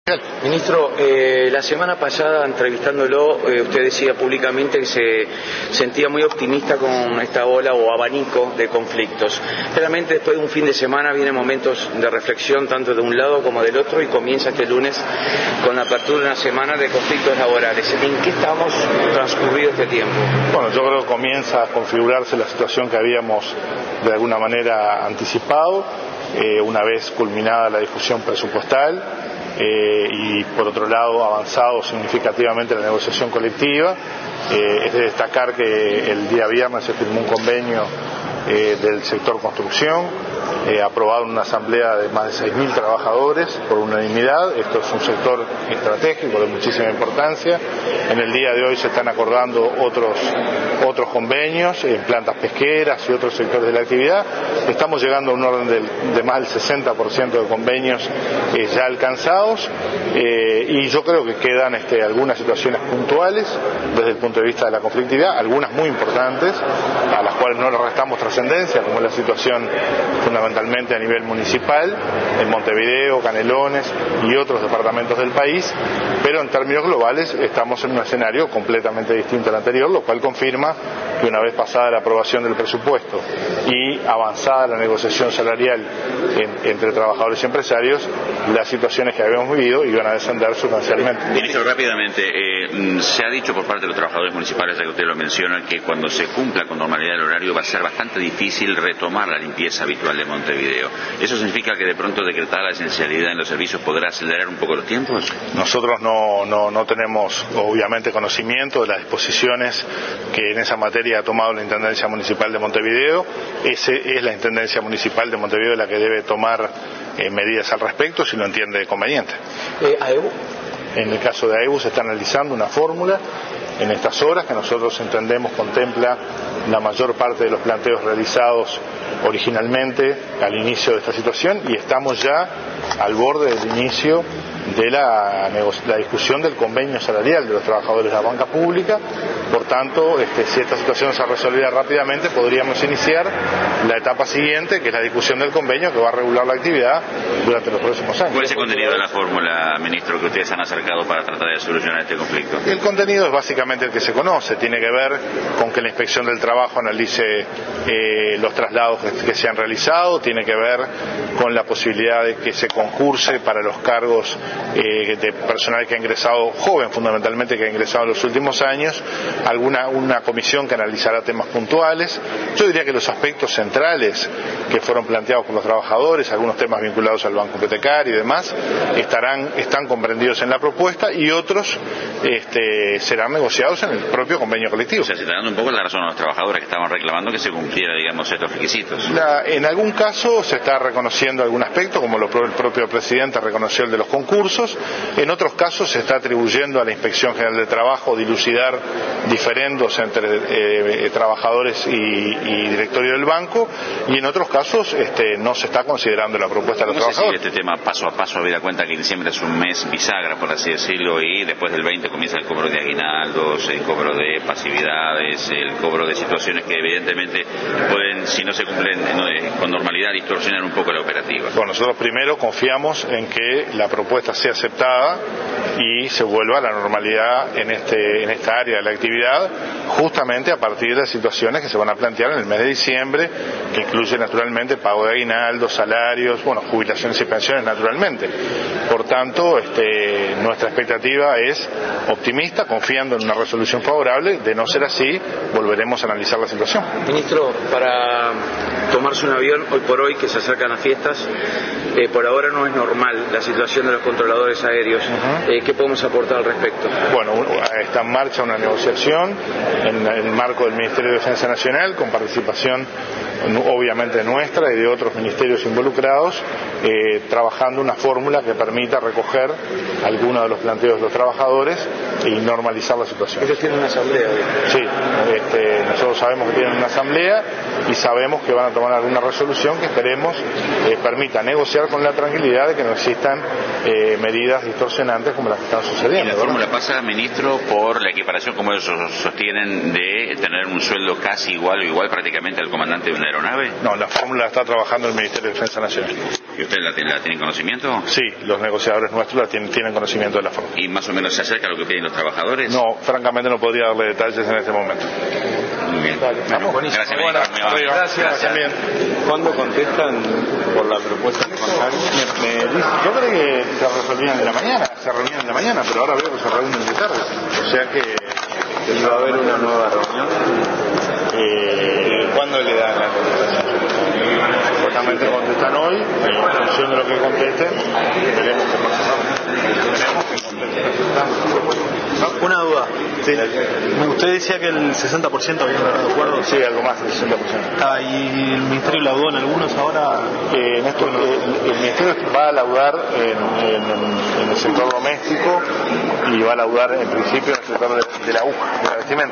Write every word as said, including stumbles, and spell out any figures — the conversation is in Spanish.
Ministro, eh, la semana pasada entrevistándolo, eh, usted decía públicamente que se sentía muy optimista con esta ola o abanico de conflictos. Claramente después de un fin de semana vienen momentos de reflexión tanto de un lado como del otro y comienza este lunes con la apertura de una semana de conflictos laborales. ¿En qué estamos transcurrido este tiempo? Bueno, yo creo que comienza a configurarse la situación que habíamos de alguna manera anticipado, eh, una vez culminada la discusión presupuestal. Eh, y por otro lado avanzado significativamente la negociación colectiva. Eh, es de destacar que el día viernes se firmó un convenio eh, del sector construcción, eh, aprobado en una asamblea de más de seis mil trabajadores por unanimidad. Esto es un sector estratégico de muchísima importancia. En el día de hoy se están acordando otros, otros convenios en plantas pesqueras y otros sectores de la actividad. Estamos llegando a un orden del, de más del sesenta por ciento de convenios eh, ya alcanzados, eh, y yo creo que quedan este, algunas situaciones puntuales desde el punto de vista de la conflictividad, algunas muy importantes, a las cuales no le restamos trascendencia, como es la situación fundamentalmente a nivel municipal, en Montevideo, Canelones y otros departamentos del país, pero en términos globales estamos en un escenario completamente distinto al anterior, lo cual confirma que una vez pasada la aprobación del presupuesto y avanzada la negociación salarial en, entre trabajadores y empresarios, las situaciones que habíamos vivido iban a descender sustancialmente. Ministro, rápidamente, eh, se ha dicho por parte de los trabajadores municipales, ya que usted lo menciona, que cuando se cumpla con normalidad el horario va a ser bastante difícil retomar la limpieza habitual de Montevideo. ¿Eso significa que de pronto decretar la esencialidad en los servicios podrá acelerar un poco los tiempos? Nosotros no, no, no tenemos obviamente conocimiento de las disposiciones que en esa materia ha tomado la Intendencia Municipal de Montevideo. Ese es la Intendencia Municipal de Montevideo la que debe tomar eh, medidas al respecto si lo entiende conveniente. Eh, ¿A E B U? En el caso de A E B U se está analizando una fórmula en estas horas que nosotros entendemos contempla la mayor parte de los planteos realizados originalmente al inicio de esta situación, y estamos ya al borde del inicio de la, la discusión del convenio salarial de los trabajadores de la banca pública. Por tanto, este, si esta situación se resolviera rápidamente, podríamos iniciar la etapa siguiente, que es la discusión del convenio que va a regular la actividad durante los próximos años. ¿Cuál es el contenido de la fórmula, ministro, que ustedes han acercado para tratar de solucionar este conflicto? El contenido es básicamente el que se conoce, tiene que ver con que la Inspección del Trabajo analice eh, los traslados que, que se han realizado, tiene que ver con la posibilidad de que se concurse para los cargos eh, de personal que ha ingresado, joven fundamentalmente, que ha ingresado en los últimos años, alguna una comisión que analizará temas puntuales. Yo diría que los aspectos centrales que fueron planteados por los trabajadores, algunos temas vinculados al banco hipotecario y demás, estarán están comprendidos en la propuesta, y otros este, serán negociados en el propio convenio colectivo. O sea, se está dando un poco la razón a los trabajadores que estaban reclamando que se cumpliera, digamos, estos requisitos. La, en algún caso se está reconociendo algún aspecto, como lo, el propio presidente reconoció el de los concursos. En otros casos se está atribuyendo a la Inspección General de Trabajo dilucidar diferendos entre eh, trabajadores y, y directorio del banco, y en otros casos este, no se está considerando la propuesta de los ¿Cómo trabajadores. se sigue este tema paso a paso, habida cuenta que diciembre es un mes bisagra, por así decirlo, y después del veinte comienza el cobro de aguinaldos, el cobro de pasividades, el cobro de situaciones que evidentemente pueden, si no se cumplen con normalidad, distorsionar un poco la operativa? Bueno, nosotros primero confiamos en que la propuesta sea aceptada y se vuelva a la normalidad en, este, en esta área de la actividad, justamente a partir de situaciones que se van a plantear en el mes de diciembre, que incluye naturalmente pago de aguinaldos, salarios, bueno, jubilaciones y pensiones naturalmente. Por tanto, este, nuestra expectativa es optimista, confiando en una resolución favorable. De no ser así, volveremos a analizar la situación. Ministro, para tomarse un avión hoy por hoy, que se acercan las fiestas, eh, por ahora no es normal la situación de los controladores aéreos. Uh-huh. eh, ¿Qué podemos aportar al respecto? Bueno, está en marcha una negociación en el marco del Ministerio de Defensa Nacional, con participación obviamente nuestra y de otros ministerios involucrados, eh, trabajando una fórmula que permita recoger algunos de los planteos de los trabajadores y normalizar la situación. ¿Ellos tienen una asamblea? Sí, este, nosotros sabemos que tienen una asamblea y sabemos que van a tomar alguna resolución que esperemos eh, permita negociar con la tranquilidad de que no existan eh, medidas distorsionantes como las que están sucediendo. ¿Y la fórmula pasa, ministro, por la equiparación, como ellos sostienen, de tener un sueldo casi igual o igual prácticamente al comandante de una aeronave? No, la fórmula la está trabajando el Ministerio de Defensa Nacional. ¿Y usted la, la tiene conocimiento? Sí, los negociadores nuestros la tienen, tienen conocimiento de la fórmula. ¿Y más o menos se acerca a lo que piden los trabajadores? No, francamente no podría darle detalles en este momento. Muy bien. Vale, bueno, buenísimo. Gracias, Bueno, ministro. Muy amable. gracias. Gracias. Bien. ¿Cuándo contestan por la propuesta de contrario? Me, me dice, yo creo que se resolvían en la mañana, se reunían en la mañana, pero ahora veo que se reúnen de tarde. O sea que... ¿Y va a haber una nueva reunión? Eh, ¿Cuándo le dan la contestación? Supuestamente contestan hoy, en función de lo que contesten, veremos cómo Veremos que contesten. Una duda. Sí. Usted decía que el sesenta por ciento había logrado acuerdo. Sí, algo más del sesenta por ciento. Ah, ¿y el Ministerio laudó en algunos ahora? Eh, en esto, el, el Ministerio va a laudar en, en, en el sector doméstico y va a laudar en principio en el sector de, de la aguja, de la vestimenta.